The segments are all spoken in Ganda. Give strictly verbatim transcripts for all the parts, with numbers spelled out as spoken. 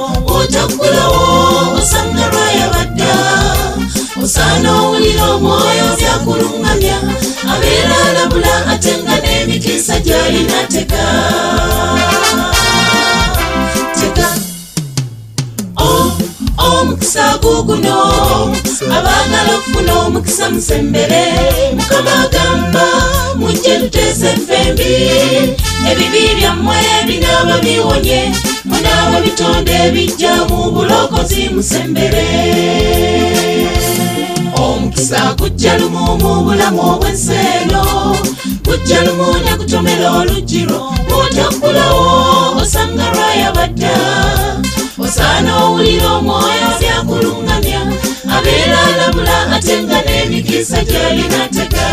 otakulawo osanga lwayabadda osana owulira omwoyo byakulungamya abeera alabula ate nga n'emikisa gy'alina teka teka omukisa guguno abaagala okufuna omukisa musembere mukama agamba mujje tuteese effembi ebibi byammwe binaaba biwonye munaaba bitonde ebijja mu bulokozi musembere omukisa gujja lumu mu bulamu obw'ensi eno gujja lumu ne kutomera olugiro otakulawo osanga lwayabadda osana owulira omwoyo byakulungamya abeera alabula ate nga n'emikisa gy'alina teka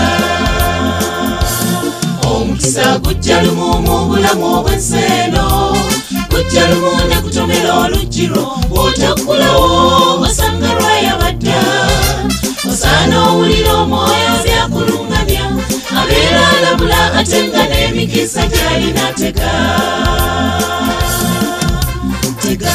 omukisa gujja lumu mu bulamu obw'ensi eno gujja lumu ne kutomera olugiro otakulawo osanga lwayabadda osana owulira omwoyo byakulungamya abeera alabula ate nga n'emikisa gy'alina teka teka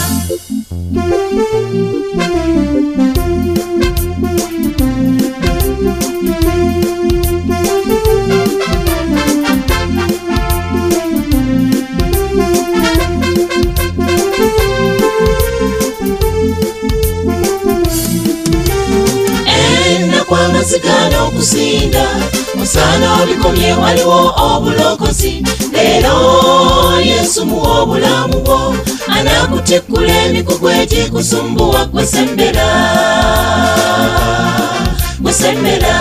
kwamasigana okusinda osana obikomye waliwo obulokozi leero yesu muwa obulamu bwo anakutikkula emikugu egikusumbuwa gwesembera gwesembera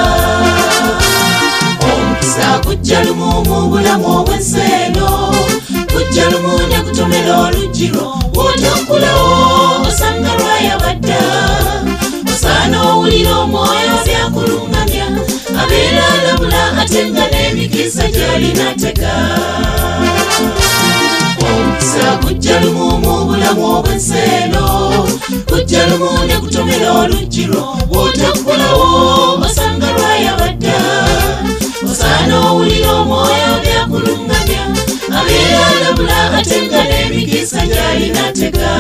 omukisa gujja lumu mu bulamu obw'ensi eno gujja lumu ne kutomera olugiro otakulawo osanga lwayabadda osana owulira omwoyo byakulungamya abeera alabula ate nga n'emikisa gy'alina teka omukisa gujja lumu mu bulamu obw'ensi eno gujja lumu ne kutomera olugiro otakulawo osanga lwayabadda osana owulira omwoyo byakulungamya abeera alabula ate nga n'emikisa gy'alina teka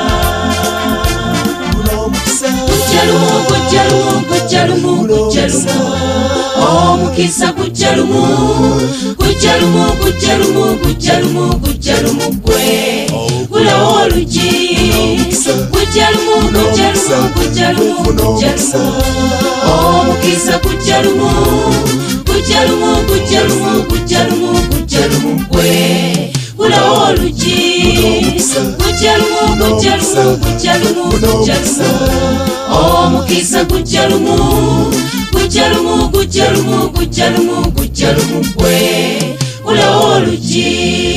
gujja lumu gujja lumu gujja lumu gujja lumu omukisa gujja lumu gujja lumu gujja lumu gujja lumu gujja lumu gwe gulawo olugi gujja lumu gujja lumu gujja lumu gujja lumu omukisa gujja lumu gujja lumu gujja lumu gujja lumu gujja lumu gwe gulawo olugi gujja lumu gujja lumu gujja lumu gujja lumu omukisa gujja lumu gujja lumu gujja lumu gujja lumu gujja lumu gwe gulawo olugi